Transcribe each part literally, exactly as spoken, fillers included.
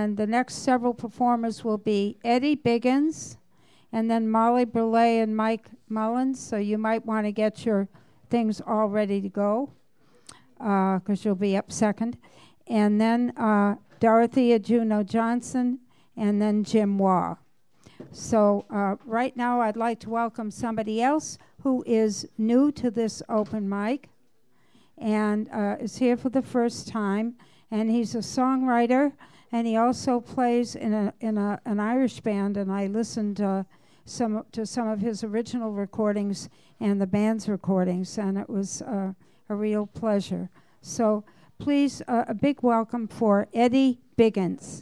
and the next several performers will be Eddie Biggins, and then Molly Burley and Mike Mullins, so you might want to get your things all ready to go, because uh, you'll be up second. And then uh, Dorothea Juno Johnson, and then Jim Waugh. So uh, right now I'd like to welcome somebody else who is new to this open mic and uh, is here for the first time. And he's a songwriter, and he also plays in a in a an Irish band. And I listened uh, some to some of his original recordings and the band's recordings, and it was uh, a real pleasure. So please, uh, a big welcome for Eddie Biggins.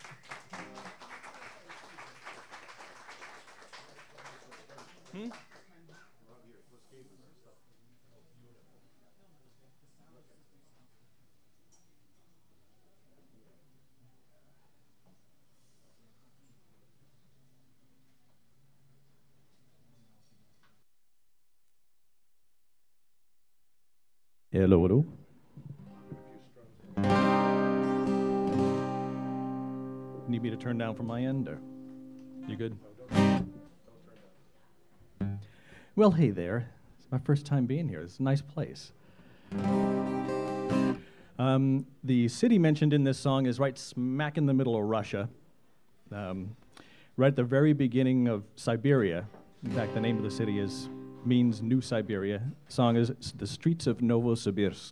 Hmm? Hello, hello. Need me to turn down from my end, or you good? Well, hey there. It's my first time being here. It's a nice place. Um, the city mentioned in this song is right smack in the middle of Russia, um, right at the very beginning of Siberia. In fact, the name of the city is means New Siberia. The song is The Streets of Novosibirsk.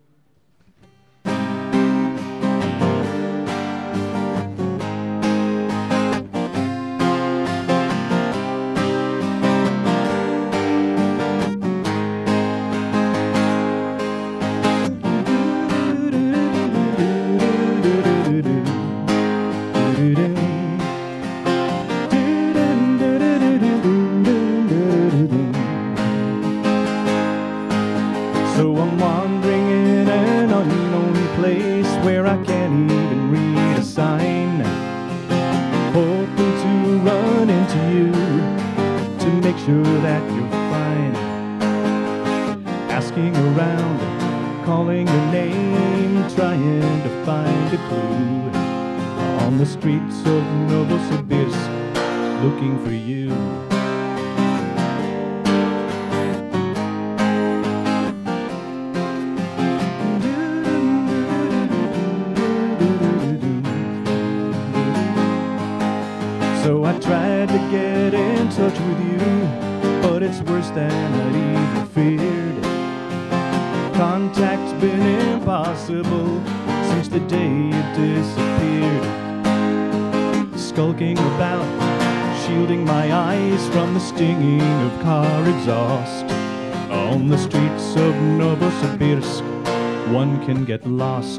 One can get lost.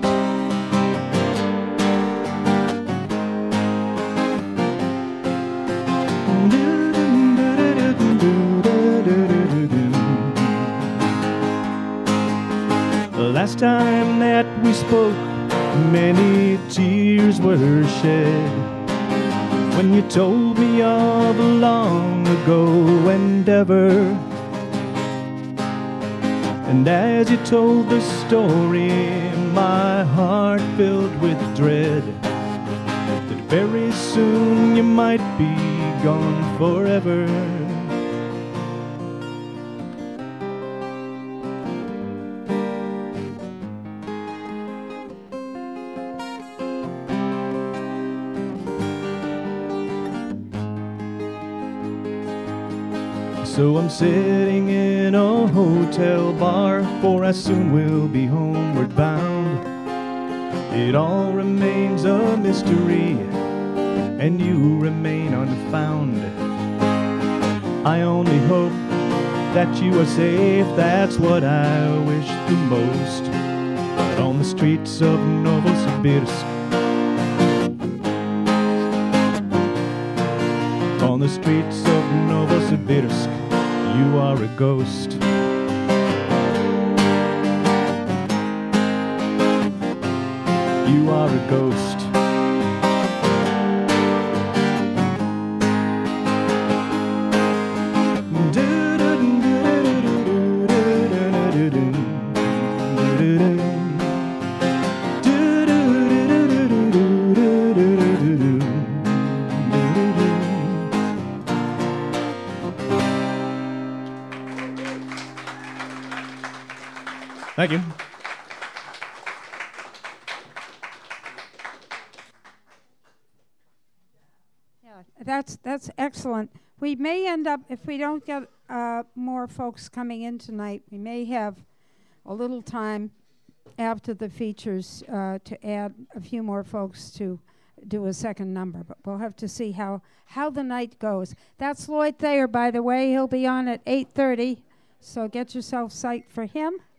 Last time that we spoke, many tears were shed when you told me of a long ago endeavor. And as you told the story, my heart filled with dread that very soon you might be gone forever. So I'm sitting in a hotel bar, for I soon will be homeward bound. It all remains a mystery, and you remain unfound. I only hope that you are safe, that's what I wish the most. But on the streets of Novosibirsk, on the streets of Novosibirsk, you are a ghost. You are a ghost. Thank you. Yeah, that's that's excellent. We may end up, if we don't get uh, more folks coming in tonight, we may have a little time after the features uh, to add a few more folks to do a second number, but we'll have to see how, how the night goes. That's Lloyd Thayer, by the way. He'll be on at eight thirty, so get yourself psyched for him.